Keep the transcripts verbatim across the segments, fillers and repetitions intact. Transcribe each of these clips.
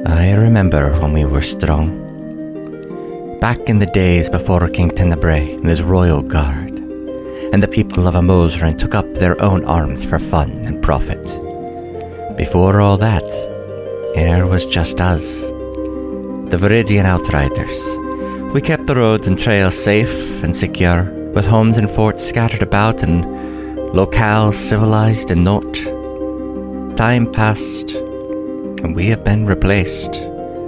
I remember when we were strong. Back in the days before King Tenebrae and his royal guard, and the people of Amosran took up their own arms for fun and profit. Before all that, Air was just us, the Viridian Outriders. We kept the roads and trails safe and secure, with homes and forts scattered about and locales civilized and not. Time passed, and we have been replaced.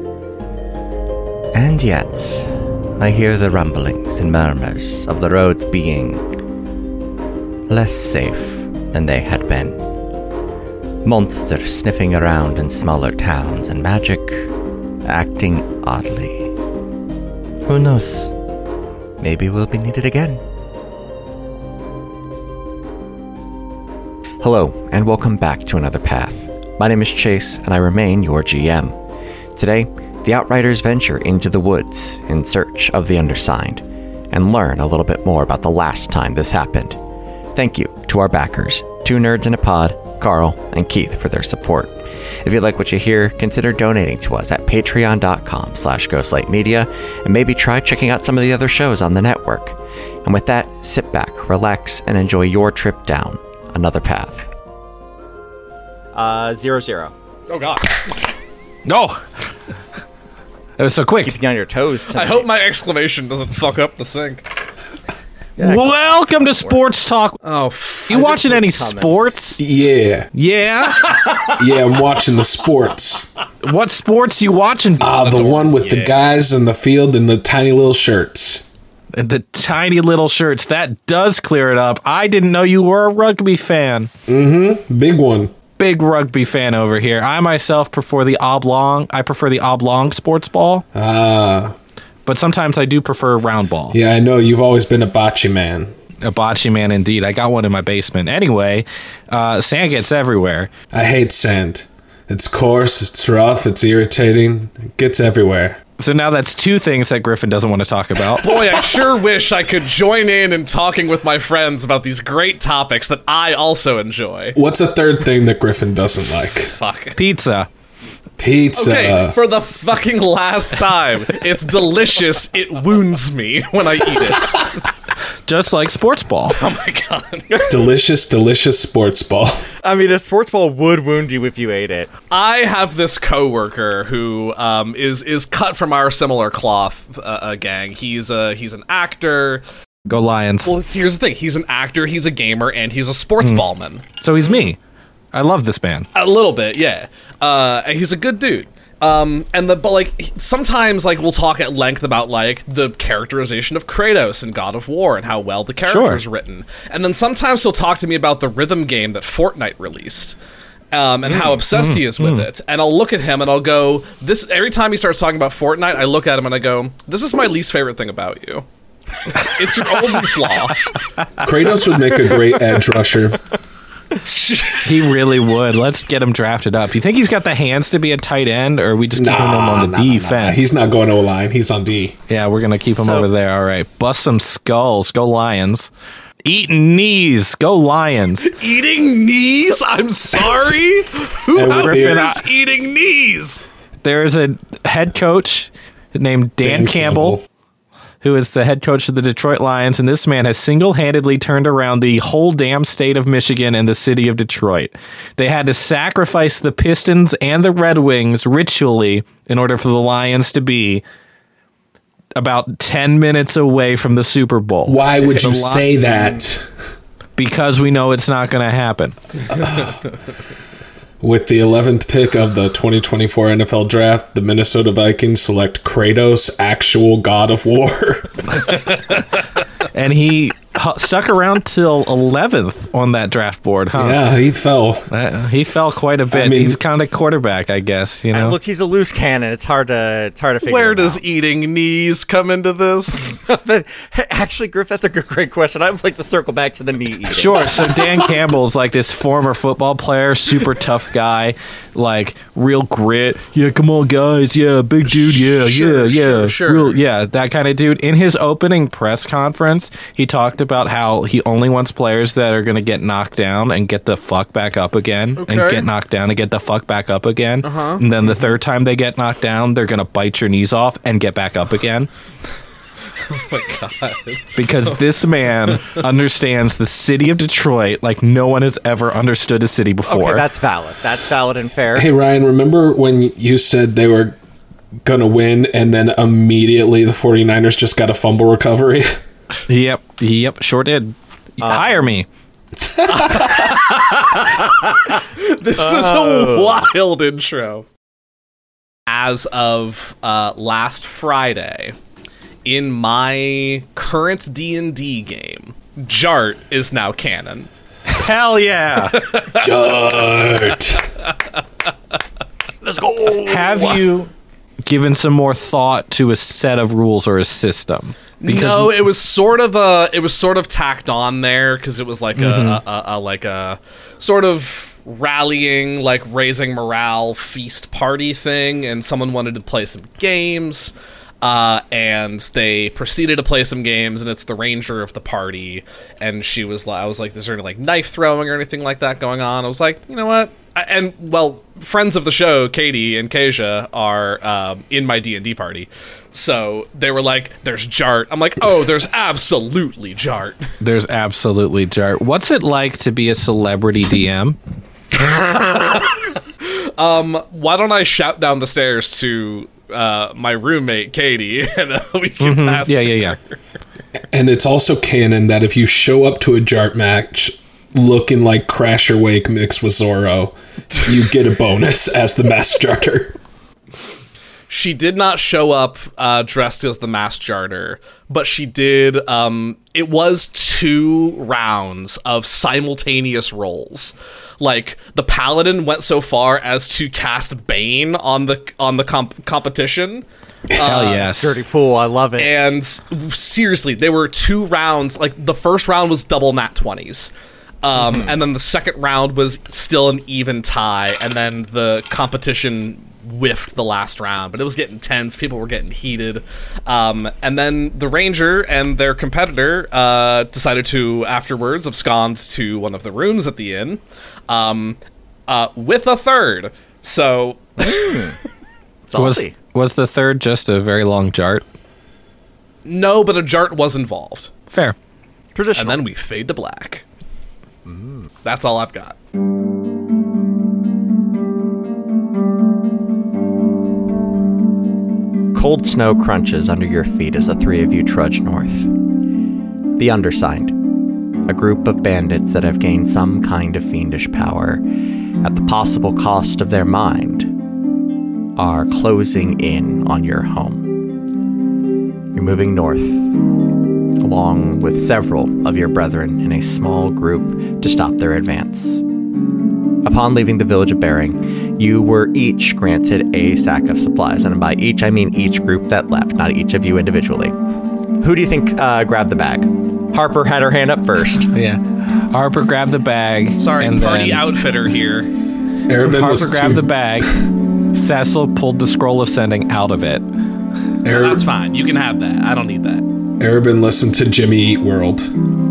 And yet, I hear the rumblings and murmurs of the roads being less safe than they had been. Monsters sniffing around in smaller towns and magic acting oddly. Who knows? Maybe we'll be needed again. Hello, and welcome back to Another Path. My name is Chase, and I remain your G M. Today, the Outriders venture into the woods in search of the undersigned, and learn a little bit more about the last time this happened. Thank you to our backers, Two Nerds in a Pod, Carl, and Keith for their support. If you like what you hear, consider donating to us at patreon.com slash ghostlightmedia, and maybe try checking out some of the other shows on the network. And with that, sit back, relax, and enjoy your trip down another path. Uh, zero zero. Oh, God. No! That was so quick. Keeping you on your toes tonight. I hope my exclamation doesn't fuck up the sync. Yeah, Welcome to Sports Talk. Oh, f- You watching any coming. sports? Yeah, Yeah? yeah, I'm watching the sports. What sports you watching? Ah, the one with the guys in the field in the tiny little shirts. The tiny little shirts. That does clear it up. I didn't know you were a rugby fan. Mm-hmm. Big one. Big rugby fan over here. I myself prefer the oblong. I prefer the oblong sports ball, Ah, but sometimes I do prefer round ball. yeah, I know. You've always been a bocce man. A bocce man indeed. I got one in my basement. Anyway, uh, sand gets everywhere. I hate sand. It's coarse, it's rough, it's irritating. It gets everywhere. So now that's two things that Griffin doesn't want to talk about. Boy, I sure wish I could join in in talking with my friends about these great topics that I also enjoy. What's a third thing that Griffin doesn't like? Fuck. Pizza. Pizza. Okay, for the fucking last time. It's delicious. It wounds me when I eat it. Just like sports ball. Oh my God. delicious, delicious sports ball. I mean, a sports ball would wound you if you ate it. I have this coworker who um, is is cut from our similar cloth uh, uh, gang. He's a he's an actor. Go Lions. Well, here's the thing: he's an actor, he's a gamer, and he's a sports ballman. So he's me. I love this man. A little bit, yeah. Uh, and he's a good dude. Um, and the but like sometimes like we'll talk at length about like the characterization of Kratos in God of War and how well the character is Sure. written. And then sometimes he'll talk to me about the rhythm game that Fortnite released. Um, and how obsessed he is with it. And I'll look at him and I'll go, this every time he starts talking about Fortnite, I look at him and I go, this is my least favorite thing about you. It's your only flaw. Kratos would make a great edge rusher. He really would. Let's get him drafted up. You think he's got the hands to be a tight end, or are we just keeping him on the nah, nah, defense? nah. He's not going to a line. He's on D. Yeah, we're going to keep him So- over there. All right. Bust some skulls. Go Lions. Eating knees. Go Lions. Eating knees? I'm sorry? Who And out with here the- is eating knees? There's a head coach named Dan, Dan Campbell, Campbell. who is the head coach of the Detroit Lions, and this man has single-handedly turned around the whole damn state of Michigan and the city of Detroit. They had to sacrifice the Pistons and the Red Wings ritually in order for the Lions to be about ten minutes away from the Super Bowl. Why would The you Li- say that? Because we know it's not going to happen. With the eleventh pick of the twenty twenty-four N F L Draft, the Minnesota Vikings select Kratos, actual God of War. And he hu- stuck around till eleventh on that draft board, huh? Yeah, he fell. Uh, he fell quite a bit. I mean- He's kind of quarterback, I guess, you know? And look, he's a loose cannon. It's hard to it's hard to figure. Where him does out. eating knees come into this? But, hey, actually, Griff, that's a good, great question. I'd like to circle back to the knee eating. Sure. So Dan Campbell's like this former football player, super tough guy, like real grit. Yeah, come on, guys. Yeah, big dude. Yeah, Sure, yeah, yeah. sure, sure. Real, yeah, that kind of dude. In his opening press conference, he talked about how he only wants players that are going to get knocked down and get the fuck back up again, Okay. and get knocked down and get the fuck back up again. Uh-huh. And then the third time they get knocked down, they're going to bite your knees off and get back up again. Oh my god. Because this man understands the city of Detroit like no one has ever understood a city before. Okay, that's valid. That's valid and fair. Hey, Ryan, remember when you said they were going to win and then immediately the 49ers just got a fumble recovery? Yep, yep, sure did. Uh, Hire me. This is a wild intro. As of uh, last Friday, in my current D and D game, Jart is now canon. Hell yeah. Jart. Let's go. Have you given some more thought to a set of rules or a system? No, it was sort of a it was sort of tacked on there because it was like Mm-hmm. a, a, a like a sort of rallying, like raising morale feast party thing, and someone wanted to play some games. Uh, and they proceeded to play some games, and it's the ranger of the party, and she was like, I was like, is there any like knife throwing or anything like that going on? I was like, you know what? I, and well, friends of the show, Katie and Kasia, are um, in my D and D party, so they were like, there's Jart. I'm like, oh, there's absolutely Jart. There's absolutely Jart. What's it like to be a celebrity D M? um, why don't I shout down the stairs to uh, my roommate Katie, and uh, we can Mm-hmm. ask Yeah, yeah, her. yeah. And it's also canon that if you show up to a Jart match looking like Crasher Wake mixed with Zorro, you get a bonus as the masked Jarter. She did not show up uh, dressed as the masked Jarter, but she did. Um, it was two rounds of simultaneous rolls. Like the paladin went so far as to cast Bane on the on the comp- competition. Hell yes. Dirty pool. I love it. And seriously, there were two rounds. Like the first round was double nat twenties. Um, Mm-hmm. and then the second round was still an even tie, and then the competition whiffed the last round, but it was getting tense. People were getting heated. Um, and then the ranger and their competitor uh, decided to afterwards abscond to one of the rooms at the inn um, uh, with a third. So Was, Saucy. was the third just a very long Jart? no, but a Jart was involved. Fair. Traditional. And then we fade to black. That's all I've got. Cold snow crunches under your feet as the three of you trudge north. The Undersigned, a group of bandits that have gained some kind of fiendish power at the possible cost of their mind, are closing in on your home. You're moving north, along with several of your brethren in a small group to stop their advance. Upon leaving the village of Bering, you were each granted a sack of supplies, and by each I mean each group that left, not each of you individually. Who do you think uh, grabbed the bag? Harper had her hand up first. Yeah. Harper grabbed the bag. Sorry, and party then outfitter here. Arabin was Harper grabbed too, the bag. Cecil pulled the scroll of sending out of it. Arab, That's fine. You can have that. I don't need that. Arabin listened to Jimmy Eat World.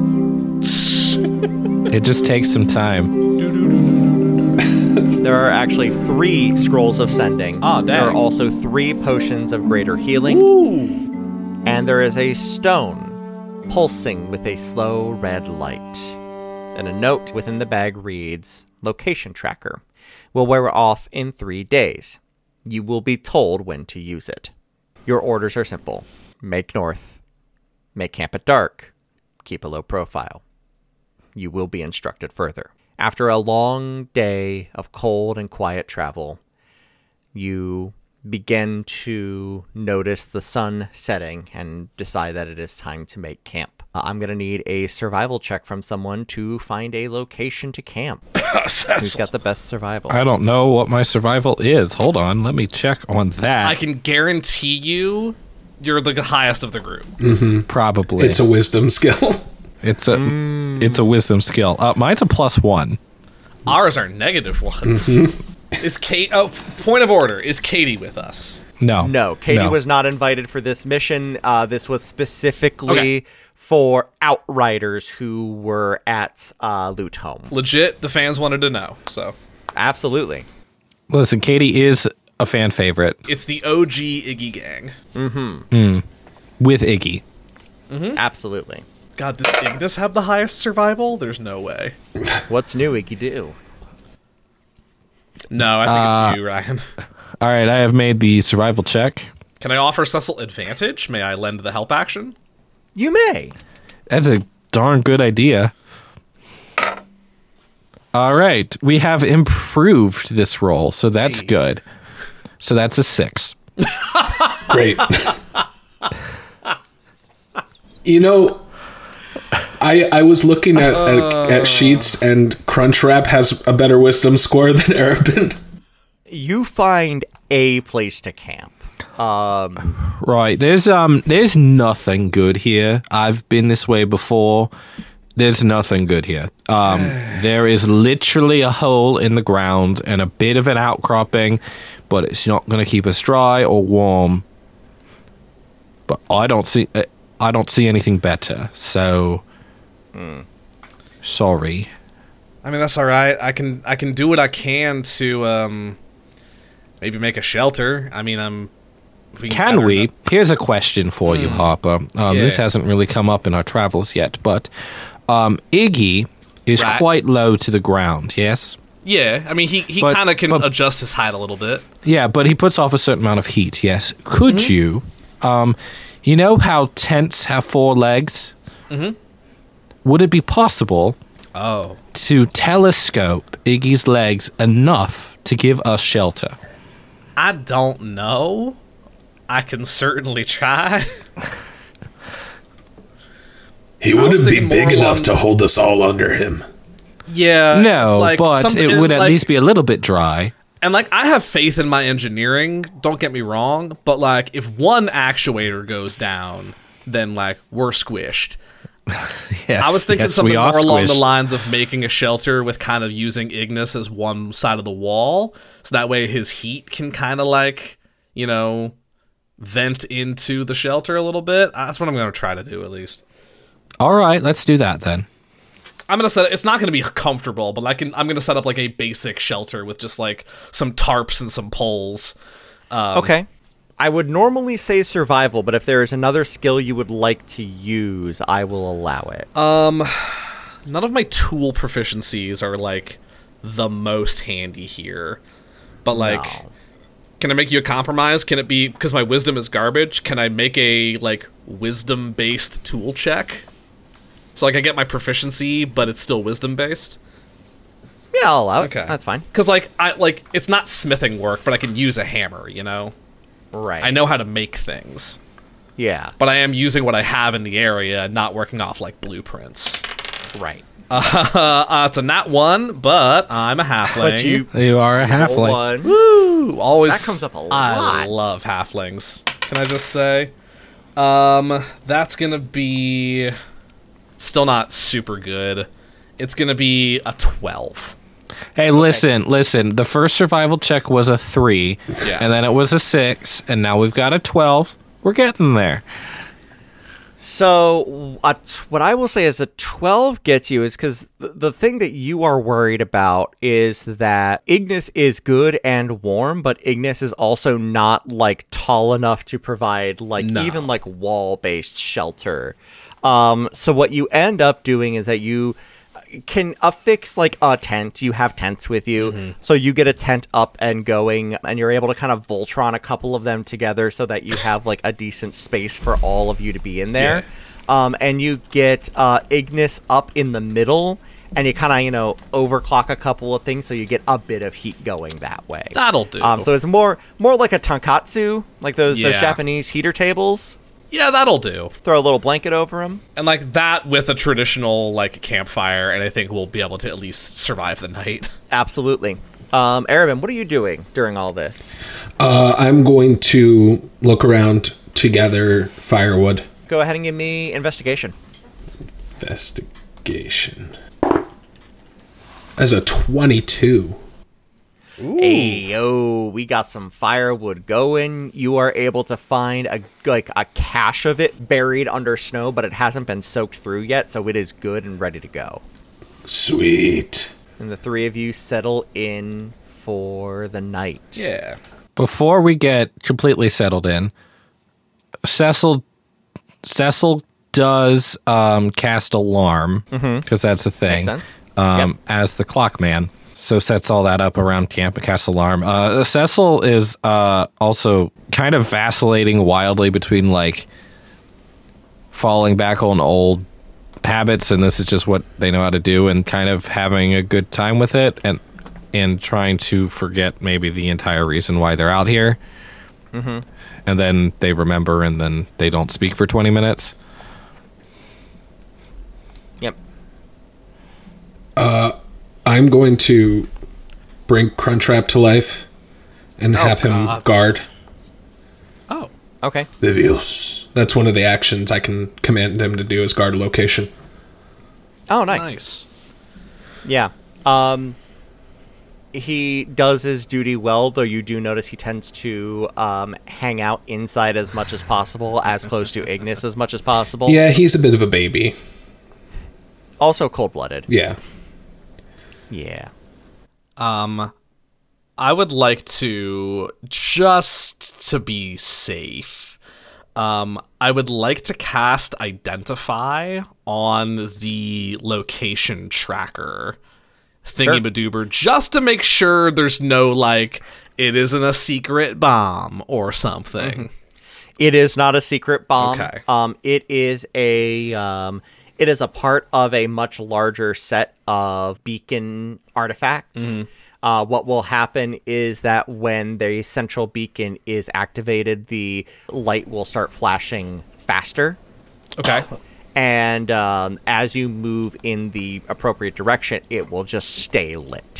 It just takes some time. There are actually three scrolls of sending. Ah, There are dang. also three potions of greater healing. Ooh. And there is a stone pulsing with a slow red light. And a note within the bag reads, Location Tracker. Will wear off in three days. You will be told when to use it. Your orders are simple. Make north. Make camp at dark. Keep a low profile. You will be instructed further. After a long day of cold and quiet travel, you begin to notice the sun setting and decide that it is time to make camp. Uh, I'm going to need a survival check from someone to find a location to camp. Who's got the best survival? I don't know what my survival is. Hold on. Let me check on that. I can guarantee you you're the highest of the group. Probably. It's a wisdom skill. It's a it's a wisdom skill. Uh, mine's a plus one. Ours are negative ones. Is Kate? Oh, f- point of order. Is Katie with us? No. No, Katie No. was not invited for this mission. Uh, this was specifically Okay. for Outriders who were at uh, Loot Home. Legit, the fans wanted to know. So Absolutely. Listen, Katie is a fan favorite it's the O G Iggy gang. with Iggy. Absolutely. God, does Ignis have the highest survival? There's no way. What's new, Iggy Do? No, I think Uh, it's you, Ryan. All right, I have made the survival check. Can I offer Cecil advantage? May I lend the help action? You may. That's a darn good idea. All right, we have improved this roll, so that's Hey. good. So that's a six. Great. You know, I I was looking at, at, at sheets, and Crunchwrap has a better wisdom score than Arabin. You find a place to camp. Um, Right, there's um, there's nothing good here. I've been this way before. There's nothing good here. Um, there is literally a hole in the ground and a bit of an outcropping, but it's not going to keep us dry or warm. But I don't see, uh, I don't see anything better. So, sorry. I mean, that's all right. I can I can do what I can to um, maybe make a shelter. I mean, I'm. if we Can gather we? enough- Here's a question for you, Harper. Um, This Yeah. hasn't really come up in our travels yet, but um, Iggy is Right. quite low to the ground. Yes. Yeah, I mean, he, he But- kind of can but- adjust his height a little bit. Yeah, but he puts off a certain amount of heat, yes. Could Mm-hmm. you, um, you know how tents have four legs? Mm-hmm. Would it be possible Oh. to telescope Iggy's legs enough to give us shelter? I don't know. I can certainly try. He was wouldn't be thinking big more enough along- to hold us all under him. yeah. No, like, but something- it would at like- least be a little bit dry. And, like, I have faith in my engineering, don't get me wrong, but, like, if one actuator goes down, then, like, we're squished. Yes, I was thinking yes, something we more are along the squished. lines of making a shelter with kind of using Ignis as one side of the wall, so that way his heat can kind of, like, you know, vent into the shelter a little bit. That's what I'm going to try to do, at least. All right, let's do that then. I'm gonna set. It's not gonna be comfortable, but I can. I'm gonna set up like a basic shelter with just like some tarps and some poles. Um, okay. I would normally say survival, but if there is another skill you would like to use, I will allow it. Um, none of my tool proficiencies are like the most handy here, but like, No. can I make you a compromise? Can it be because my wisdom is garbage? Can I make a like wisdom based tool check? So like I get my proficiency, but it's still wisdom based. Yeah, I'll allow it. Okay, That's fine. Because like I like it's not smithing work, but I can use a hammer. You know. Right. I know how to make things, Yeah. but I am using what I have in the area, not working off like blueprints. Right. Uh, uh, it's a nat one, but I'm a halfling. But you You are a halfling. one. Woo, always That comes up a I lot. love halflings. Can I just say, um, that's gonna be still not super good. It's gonna be a twelve. Hey, listen, listen. The first survival check was a three, Yeah. and then it was a six, and now we've got a twelve. We're getting there. So, uh, t- what I will say is a twelve gets you is because th- the thing that you are worried about is that Ignis is good and warm, but Ignis is also not like tall enough to provide like No. even like wall based shelter. Um, so what you end up doing is that you can affix like a tent. You have tents with you, so you get a tent up and going, and you're able to kind of Voltron a couple of them together so that you have like a decent space for all of you to be in there. Um, and you get uh, Ignis up in the middle, and you kind of you know overclock a couple of things, so you get a bit of heat going that way. That'll do. Um, so it's more more like a tonkatsu, like those those Yeah. Japanese heater tables. yeah, that'll do. Throw a little blanket over them. And like that with a traditional like campfire, and I think we'll be able to at least survive the night. Absolutely. Um, Arabin, what are you doing during all this? Uh, I'm going to look around to gather firewood. Go ahead and give me investigation. Investigation. As a twenty-two. Hey, yo, we got some firewood going. You are able to find a like a cache of it buried under snow, but it hasn't been soaked through yet, so it is good and ready to go. Sweet. And the three of you settle in for the night. Yeah. Before we get completely settled in, Cecil Cecil does um, cast alarm because mm-hmm. that's the thing. Makes sense. Um, yep. As the clock man, so sets all that up around camp and casts alarm. Uh, Cecil is uh, also kind of vacillating wildly between like falling back on old habits, and this is just what they know how to do, and kind of having a good time with it, and and trying to forget maybe the entire reason why they're out here. Mm-hmm. And then they remember, and then they don't speak for twenty minutes. Yep. Uh, I'm going to bring Crunchwrap to life and Oh, have him God. guard. Oh. Okay. Vivius. That's one of the actions I can command him to do is guard a location. Oh, nice. Nice. Yeah. Um, he does his duty well, though you do notice he tends to um, hang out inside as much as possible, as close to Ignis as much as possible. Yeah, he's a bit of a baby. Also cold-blooded. Yeah. Yeah. Um, I would like to, just to be safe, um, I would like to cast Identify on the location tracker thingy-madoober, just to make sure there's no, like, it isn't a secret bomb or something. Mm-hmm. It is not a secret bomb. Okay. Um, it is a... Um, It is a part of a much larger set of beacon artifacts. Mm-hmm. Uh, what will happen is that when the central beacon is activated, the light will start flashing faster. Okay. And um, as you move in the appropriate direction, it will just stay lit.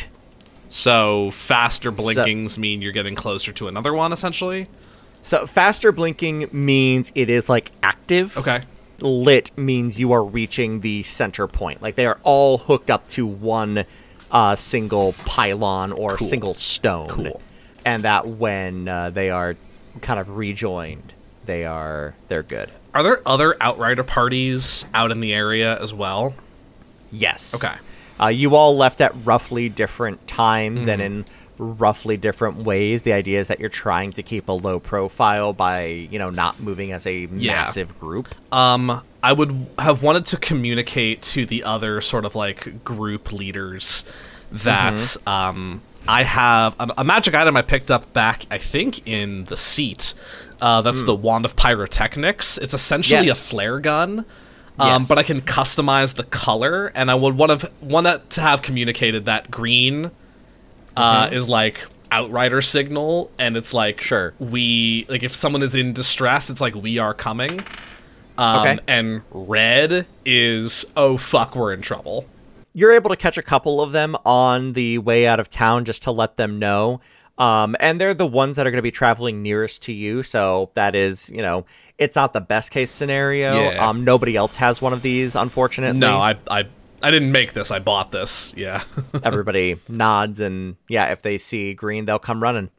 So faster blinkings so, mean you're getting closer to another one, essentially? So faster blinking means it is, like, active. Okay. Lit means you are reaching the center point. Like, they are all hooked up to one uh, single pylon or Cool. single stone. Cool. And that when uh, they are kind of rejoined, they are they're good. Are there other Outrider parties out in the area as well? Yes. Okay. Uh, you all left at roughly different times Mm-hmm. and in roughly different ways. The idea is that you're trying to keep a low profile by, you know, not moving as a Yeah. massive group. Um, I would have wanted to communicate to the other sort of like group leaders that Mm-hmm. um, I have a, a magic item I picked up back, I think, in the seat. Uh, that's mm. the Wand of Pyrotechnics. It's essentially Yes. a flare gun. Um, Yes. But I can customize the color, and I would want to want to have communicated that green uh, mm-hmm. is like Outrider signal, and it's like Sure. we like if someone is in distress, it's like we are coming. Um, Okay. And red is oh fuck, we're in trouble. You're able to catch a couple of them on the way out of town just to let them know. Um, and they're the ones that are going to be traveling nearest to you. So that is, you know, it's not the best case scenario. Yeah. Um, nobody else has one of these, unfortunately. No, I I I didn't make this. I bought this. Yeah. Everybody nods, and yeah, if they see green, they'll come running.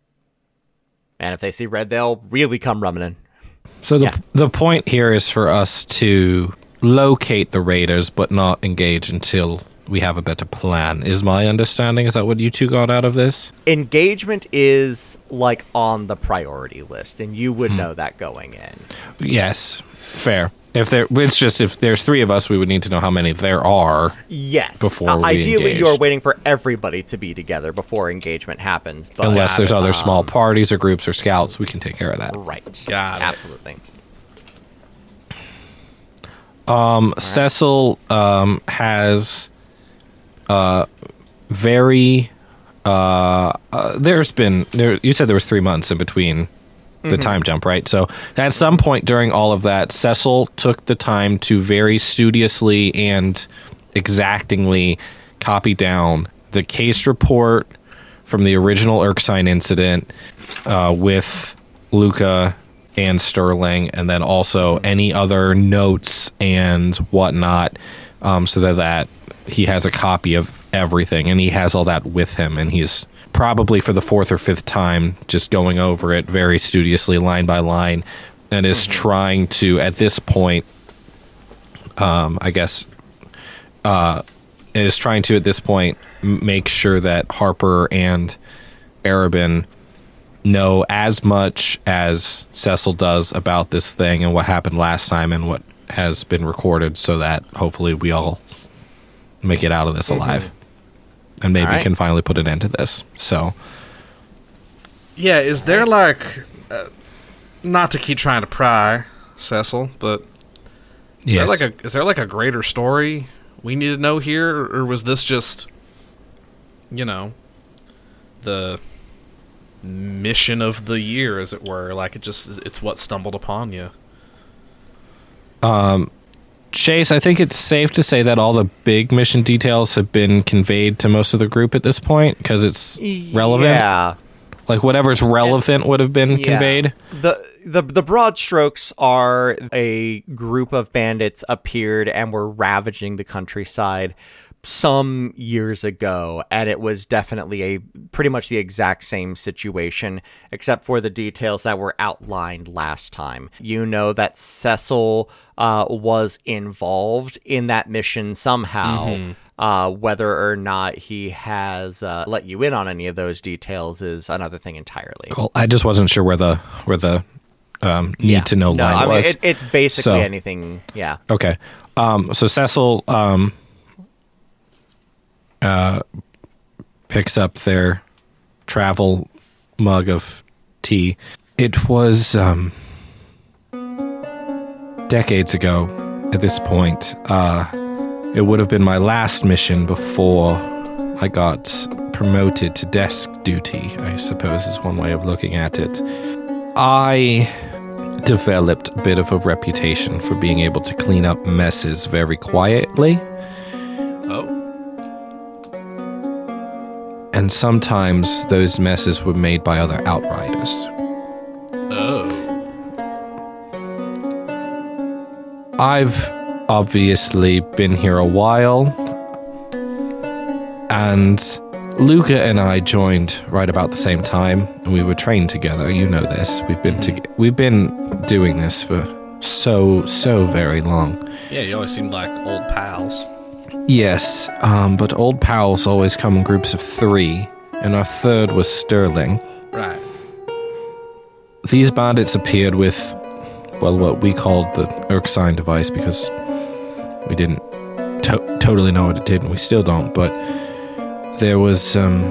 And if they see red, they'll really come running. So the Yeah. the point here is for us to locate the raiders, but not engage until we have a better plan. Is my understanding? Is that what you two got out of this? Engagement is like on the priority list, and you would know that going in. Yes, fair. If there, it's just if there's three of us, we would need to know how many there are. Yes. Before Uh, we ideally, engage. you are waiting for everybody to be together before engagement happens. But Unless there's other um, small parties or groups or scouts, we can take care of that. Right. Got it. Absolutely. Um, Cecil um, has uh, very. Uh, uh, there's been there. You said there was three months in between the time jump, right? So at some point during all of that, Cecil took the time to very studiously and exactingly copy down the case report from the original Erskine incident uh, with Luca and Sterling, and then also any other notes and whatnot, um, so that, that he has a copy of everything, and he has all that with him, and he's probably for the fourth or fifth time just going over it very studiously, line by line, and is mm-hmm. trying to, at this point, um, I guess, uh, is trying to, at this point, m- make sure that Harper and Arobynn know as much as Cecil does about this thing and what happened last time and what has been recorded, so that hopefully we all make it out of this alive. Mm-hmm. And maybe right. can finally put an end to this. So, yeah, is there like, uh, not to keep trying to pry, Cecil, but is yes. there like a is there like a greater story we need to know here, or, or was this just, you know, the mission of the year, as it were? Like it just it's what stumbled upon you. Um. Chase, I think it's safe to say that all the big mission details have been conveyed to most of the group at this point, because it's relevant. Yeah. Like, whatever's relevant and, would have been yeah. conveyed. The, the the broad strokes are a group of bandits appeared and were ravaging the countryside some years ago, and it was definitely a pretty much the exact same situation, except for the details that were outlined last time. You know that Cecil uh, was involved in that mission somehow. Mm-hmm. Uh, whether or not he has uh, let you in on any of those details is another thing entirely. Cool. I just wasn't sure where the where the um, need yeah. to know no, line I mean, was. It, it's basically so, anything. Yeah. Okay. Um, so Cecil um, uh, picks up their travel mug of tea. It was um, decades ago at this point. Uh, it would have been my last mission before I got promoted to desk duty, I suppose is one way of looking at it. I developed a bit of a reputation for being able to clean up messes very quietly. Oh. And sometimes those messes were made by other Outriders. Oh. I've obviously been here a while, and Luca and I joined right about the same time, and we were trained together. You know this. We've been to, we've been doing this for so so very long. Yeah, you always seemed like old pals. Yes, um, but old pals always come in groups of three, and our third was Sterling. Right. These bandits appeared with, well, what we called the Erskine device, because we didn't to- totally know what it did, and we still don't, but there was um,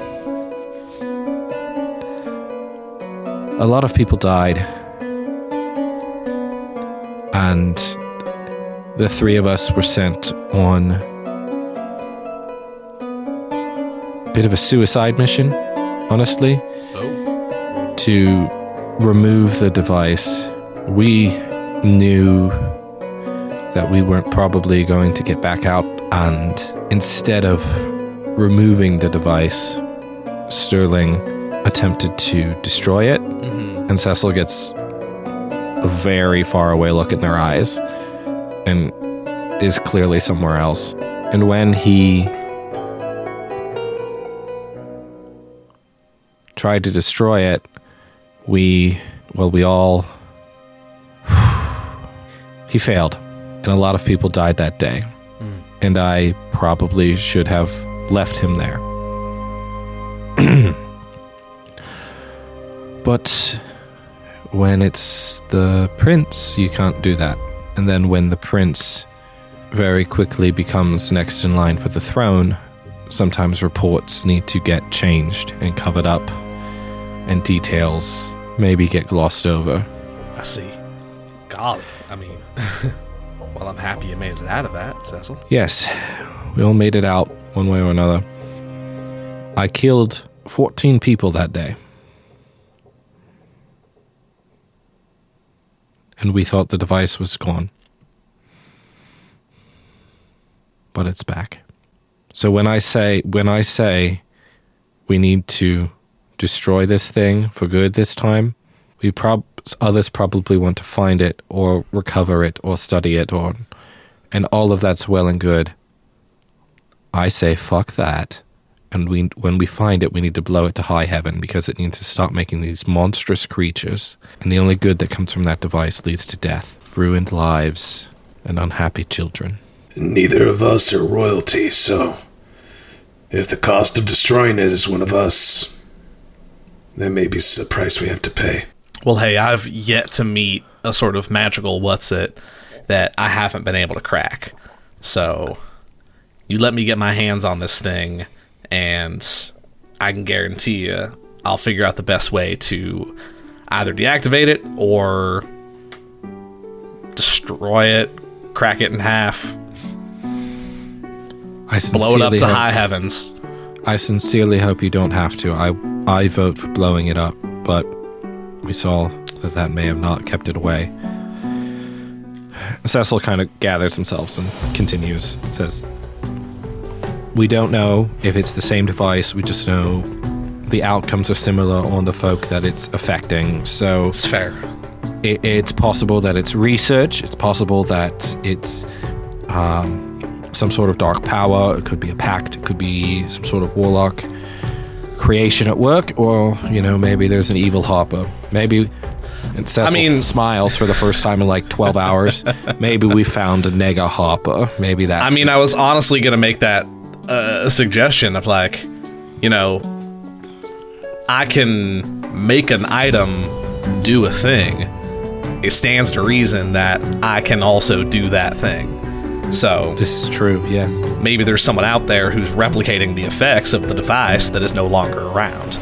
a lot of people died, and the three of us were sent on a bit of a suicide mission, honestly, Oh. to remove the device. We knew that we weren't probably going to get back out, and instead of removing the device, Sterling attempted to destroy it, Mm-hmm. and Cecil gets a very far away look in their eyes and is clearly somewhere else. And when he tried to destroy it, we, well, we all, he failed. And a lot of people died that day. Mm. And I probably should have left him there. But when it's the prince, you can't do that. And then when the prince very quickly becomes next in line for the throne, sometimes reports need to get changed and covered up, and details maybe get glossed over. I see. God, I mean, well, I'm happy you made it out of that, Cecil. Yes, we all made it out one way or another. I killed fourteen people that day. And we thought the device was gone. But it's back. So when I say when I say we need to destroy this thing for good this time, we prob others probably want to find it or recover it or study it, or and all of that's well and good. I say fuck that. And we, when we find it, we need to blow it to high heaven because it needs to stop making these monstrous creatures. And the only good that comes from that device leads to death, ruined lives, and unhappy children. Neither of us are royalty, so if the cost of destroying it is one of us, that may be the price we have to pay. Well, hey, I've yet to meet a sort of magical what's it that I haven't been able to crack. So you let me get my hands on this thing, and I can guarantee you I'll figure out the best way to either deactivate it or destroy it, crack it in half, I blow it up to hope, high heavens. I sincerely hope you don't have to. I I vote for blowing it up, but we saw that that may have not kept it away. Cecil kind of gathers himself and continues, says, we don't know if it's the same device, we just know the outcomes are similar on the folk that it's affecting, so... It's fair. It, it's possible that it's research, it's possible that it's um, some sort of dark power, it could be a pact, it could be some sort of warlock creation at work, or, you know, maybe there's an evil Harper. Maybe... And Cecil I mean, smiles for the first time in like twelve hours. Maybe we found a nega Harper. Maybe that's... I mean, I was honestly going to make that uh, a suggestion of like, you know, I can make an item do a thing. It stands to reason that I can also do that thing. So... This is true, yes. Maybe there's someone out there who's replicating the effects of the device that is no longer around.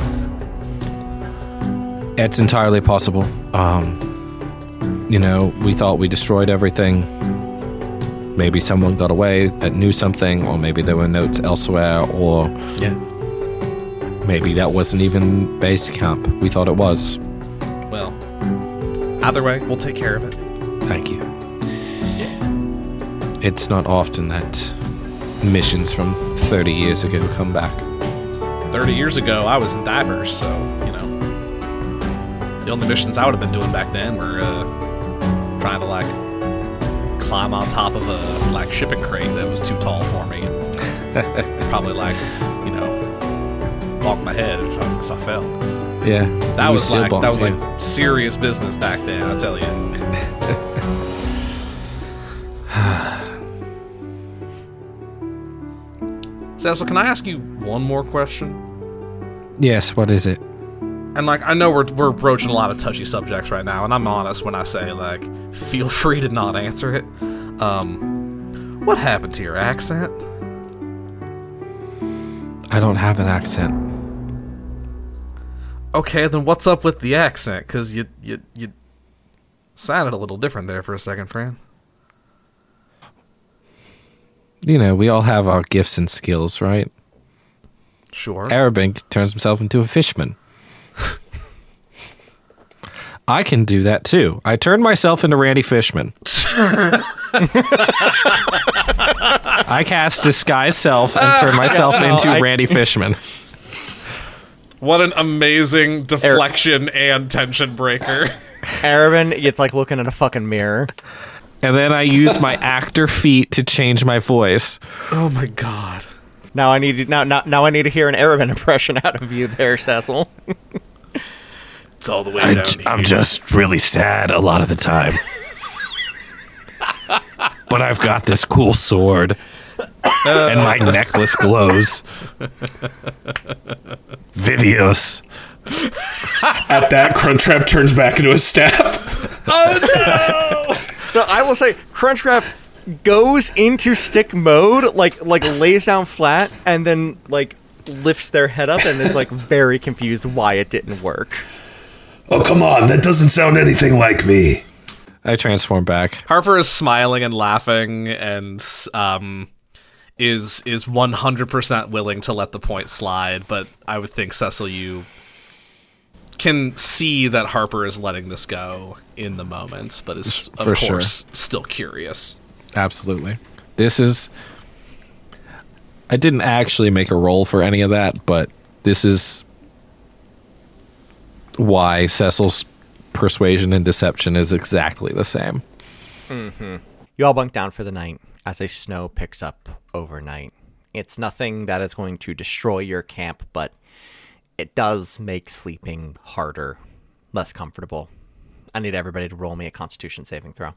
It's entirely possible. Um, you know, we thought we destroyed everything. Maybe someone got away that knew something, or maybe there were notes elsewhere, or yeah, maybe that wasn't even base camp. We thought it was. Well, either way, we'll take care of it. Thank you. Yeah. It's not often that missions from thirty years ago come back. thirty years ago, I was in diapers, so, you know. The only missions I would have been doing back then were uh, trying to, like, climb on top of a, like, shipping crate that was too tall for me. And probably, like, you know, bonk my head if I, if I fell. Yeah. That was, like, that was, yeah. like, serious business back then, I'll tell you. Cecil, can I ask you one more question? Yes, what is it? And, like, I know we're we're broaching a lot of touchy subjects right now, and I'm honest when I say, like, feel free to not answer it. Um, what happened to your accent? I don't have an accent. Okay, then what's up with the accent? Because you, you, you sounded a little different there for a second, Fran. You know, we all have our gifts and skills, right? Sure. Arabink turns himself into a fishman. I can do that too. I turned myself into Randy Fishman. I cast Disguise Self and turned myself no, into I- Randy Fishman. What an amazing deflection and tension breaker. Arabin, it's like looking in a fucking mirror. And then I used my actor feat to change my voice. Oh my god. Now I need to, now, now now I need to hear an Arabin impression out of you there, Cecil. It's all the way I, down I'm here. just really sad a lot of the time. But I've got this cool sword. And my necklace glows. Vivios. At that, Crunchwrap turns back into a staff. No, I will say, Crunchwrap goes into stick mode, like like lays down flat, and then like lifts their head up, and is like very confused why it didn't work. Oh, come on. That doesn't sound anything like me. I transform back. Harper is smiling and laughing and um, is is one hundred percent willing to let the point slide, but I would think, Cecil, you can see that Harper is letting this go in the moment, but is, of For course, sure. still curious. Absolutely. This is... I didn't actually make a roll for any of that, but this is why Cecil's persuasion and deception is exactly the same. Mm-hmm. You all bunk down for the night as a snow picks up overnight It's nothing that is going to destroy your camp, but it does make sleeping harder, less comfortable. I need everybody to roll me a Constitution saving throw.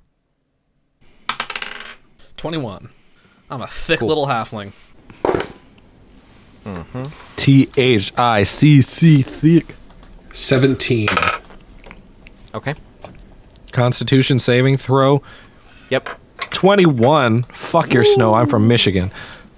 twenty-one. I'm a thick little halfling. Mm-hmm. T H I C C, thick. seventeen. Okay. Constitution saving throw. Yep. twenty-one. Fuck your snow. I'm from Michigan.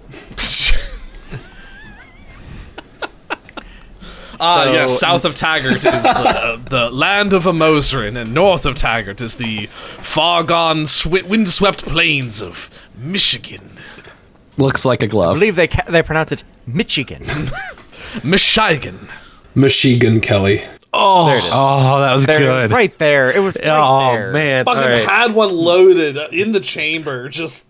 Ah, So- yes, south of Taggart is the, the land of Amosrin, and north of Taggart is the far-gone, swi- windswept plains of Michigan. Looks like a I glove. believe they ca- they pronounce it Michigan. Michigan. Michigan, Kelly. Oh, There it is. oh, that was There, good. right there. It was right oh there. man. Fucking All right. had one loaded in the chamber, just...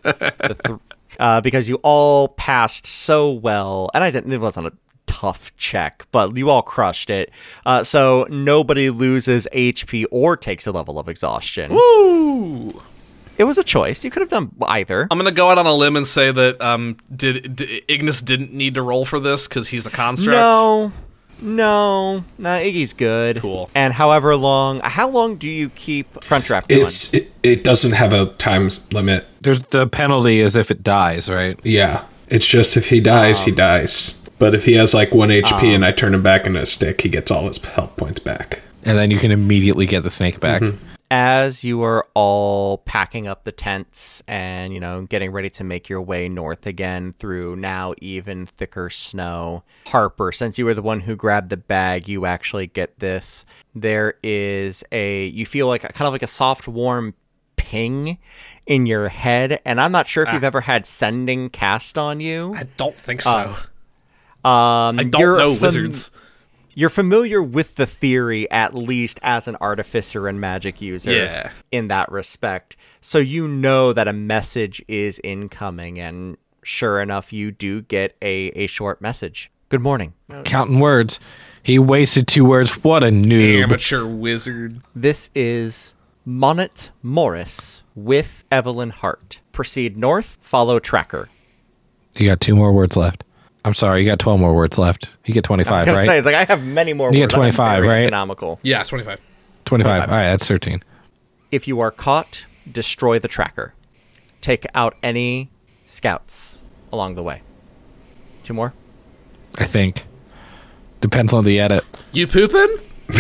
Uh, because you all passed so well, and I didn't. It wasn't a tough check, but you all crushed it. Uh, so nobody loses H P or takes a level of exhaustion. Woo! It was a choice. You could have done either. I'm gonna go out on a limb and say that um, did, did Ignis didn't need to roll for this because he's a construct. No, no, no. Iggy's good. Cool. And however long, how long do you keep Crunchwrap going? It's it, it doesn't have a time limit. There's the penalty is if it dies, right? Yeah, it's just if he dies, Um, he dies. But if he has like one H P and I turn him back into a stick, he gets all his health points back. And then you can immediately get the snake back. As you are all packing up the tents and, you know, getting ready to make your way north again through now even thicker snow, Harper, since you were the one who grabbed the bag, you actually get this. There is a, you feel like a, kind of like a soft, warm ping in your head. And I'm not sure if you've ever had sending cast on you. I don't think so. Um, I don't you're know fam- wizards. You're familiar with the theory, at least as an artificer and magic user, Yeah. in that respect. So you know that a message is incoming, and sure enough, you do get a, a short message. Good morning. Counting words. He wasted two words. What a noob. Amateur wizard. This is Monet Morris with Evelyn Hart. Proceed north, follow tracker. You got two more words left. I'm sorry, you got twelve more words left. You get twenty-five, right? It's like I have many more You words. get I'm twenty-five, very right? Economical. Yeah, twenty-five. twenty-five. All right, that's thirteen. If you are caught, destroy the tracker. Take out any scouts along the way. Two more? I think. Depends on the edit. You pooping?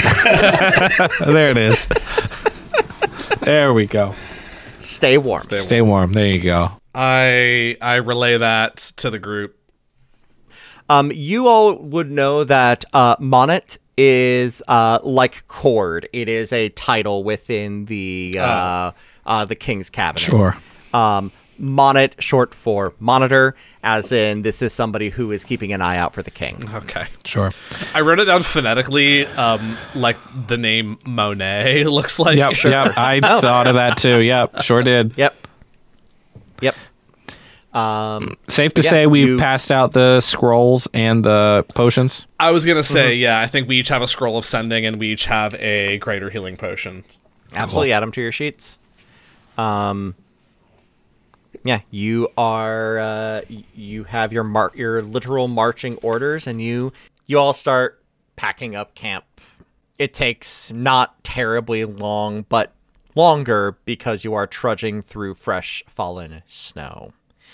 There it is. There we go. Stay warm. Stay Stay warm. There you go. I I relay that to the group. Um, you all would know that uh, Monet is uh, like Cord. It is a title within the uh, uh, the King's Cabinet. Sure. Um, Monet, short for monitor, as in this is somebody who is keeping an eye out for the king. Okay. Sure. I wrote it down phonetically, um, like the name Monet looks like. Yep. Yep. I thought of that too. Yep. Sure did. Yep. Yep. Um, Safe to Yeah, say we've you- passed out the scrolls and the potions. I was gonna say, yeah, I think we each have a scroll of sending, and we each have a greater healing potion. absolutely add them to your sheets. Um, yeah, you are. Uh, y- you have your mar- your literal marching orders, and you you all start packing up camp. It takes not terribly long, but longer because you are trudging through fresh fallen snow.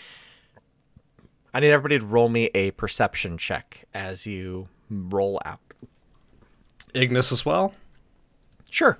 I need everybody to roll me a perception check as you roll out. Ignis as well. Sure.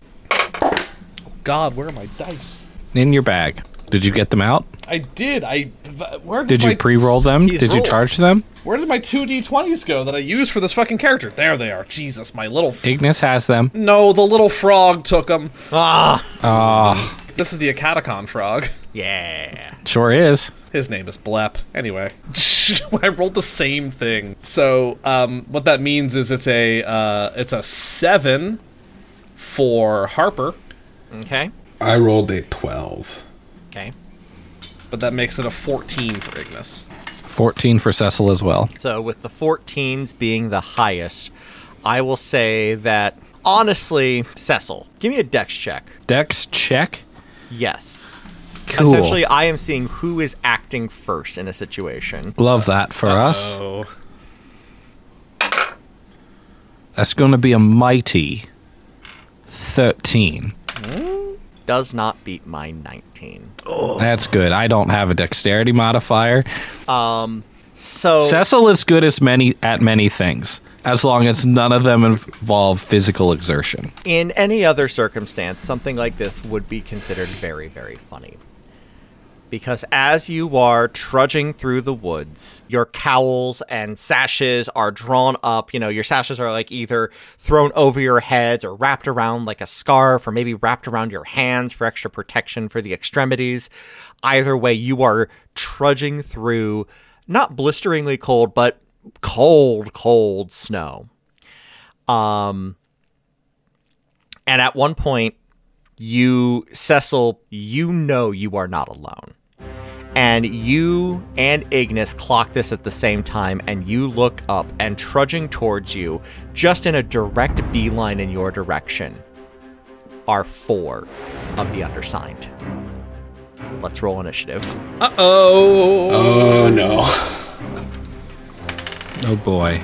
God, where are my dice? In your bag. Did you get them out? I did. I th- where Did my, you pre-roll them? He's Did you rolled. charge them? Where did my two d twenties go that I used for this fucking character? There they are. Jesus, my little. F- Ignis has them. no, the little frog took them. Ah, Ah, This is the Acatacon frog. yeah. sure is. His name is Blep. Anyway, I rolled the same thing. So, um, what that means is it's a uh, it's a seven for Harper, Okay. I rolled a twelve. Okay. but that makes it a fourteen for Ignis. fourteen for Cecil as well. So with the fourteens being the highest, I will say that honestly, Cecil, give me a dex check. Dex check. Yes. Cool. Essentially, I am seeing who is acting first in a situation. Love that for us. Oh. That's going to be a mighty thirteen. Does not beat my nineteen. That's good. I don't have a dexterity modifier. So Cecil is good as many at many things, as long as none of them involve physical exertion. in any other circumstance, something like this would be considered very, very funny. Because as you are trudging through the woods, your cowls and sashes are drawn up. You know, your sashes are like either thrown over your heads or wrapped around like a scarf, or maybe wrapped around your hands for extra protection for the extremities. Either way, you are trudging through not blisteringly cold, but cold, cold snow. Um, and at one point, you, Cecil, you know you are not alone. And you and Ignis clock this at the same time, and you look up, and trudging towards you, just in a direct beeline in your direction, are four of the undersigned. Let's roll initiative. Uh-oh. Oh no. Oh boy.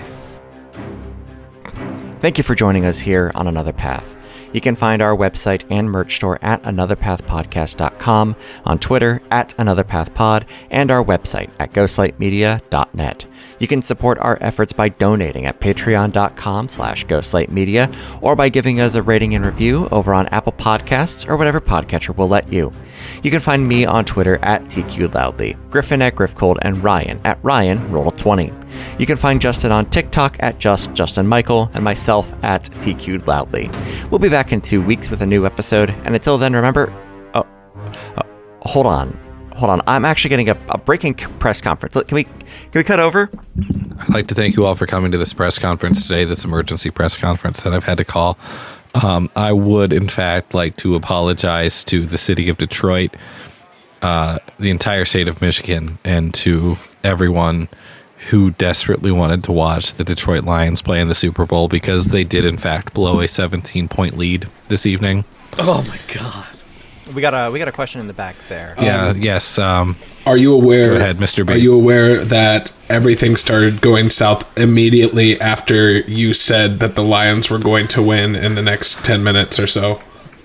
Thank you for joining us here on Another Path. You can find our website and merch store at another path podcast dot com, on Twitter at anotherpathpod, and our website at ghostlight media dot net. You can support our efforts by donating at patreon dot com slash ghostlightmedia, or by giving us a rating and review over on Apple Podcasts or whatever podcatcher will let you. You can find me on Twitter at T Q Loudly, Griffin at Griffcold, and Ryan at Ryan Roll twenty. You can find Justin on TikTok at Just Justin Michael, and myself at T Q Loudly. We'll be back in two weeks with a new episode, and until then, remember... Oh, oh hold on. Hold on. I'm actually getting a, a breaking press conference. Can we, can we cut over? I'd like to thank you all for coming to this press conference today, this emergency press conference that I've had to call. Um, I would, in fact, like to apologize to the city of Detroit, uh, the entire state of Michigan, and to everyone who desperately wanted to watch the Detroit Lions play in the Super Bowl, because they did, in fact, blow a seventeen-point lead this evening. Oh, my God. We got a we got a question in the back there. Yeah, yes. Um, Are you aware? Go ahead, Mister B. Are you aware that everything started going south immediately after you said that the Lions were going to win in the next ten minutes or so?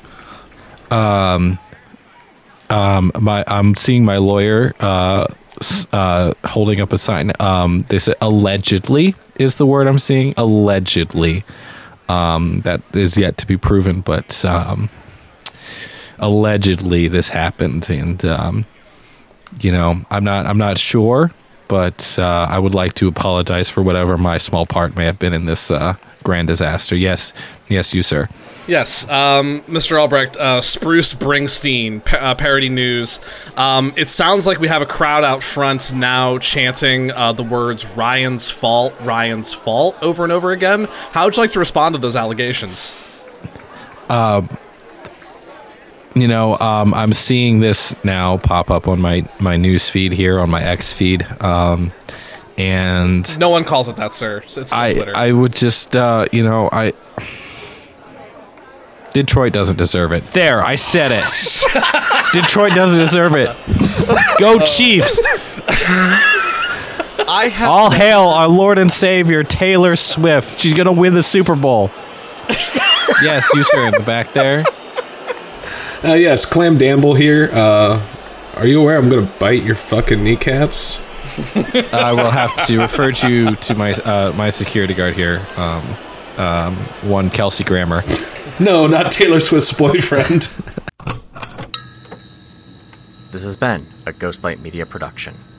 Um, um, my I'm seeing my lawyer uh, uh, holding up a sign. Um, they said allegedly is the word I'm seeing. Allegedly, um, that is yet to be proven, but um. Allegedly, this happened, and um, you know, I'm not, I'm not sure, but uh, I would like to apologize for whatever my small part may have been in this uh, grand disaster. Yes, yes, you, sir. Yes, um, Mister Albrecht, uh, Spruce Springsteen, pa- uh, parody news. Um, it sounds like we have a crowd out front now chanting uh, the words "Ryan's fault, Ryan's fault" over and over again. How would you like to respond to those allegations? Um. You know, um, I'm seeing this now pop up on my, my news feed here, on my X feed, um, and... No one calls it that, sir. It's still I, Twitter. I would just, uh, you know, I... Detroit doesn't deserve it. There, I said it. Detroit doesn't deserve it. Go Chiefs! I have All hail our Lord and Savior, Taylor Swift. She's going to win the Super Bowl. Yes, you, sir, in the back there. Uh, yes, Clam Damble here. Uh, are you aware I'm going to bite your fucking kneecaps? I will have to refer you to my uh, my security guard here, um, um, one Kelsey Grammer. No, not Taylor Swift's boyfriend. This has been a Ghostlight Media production.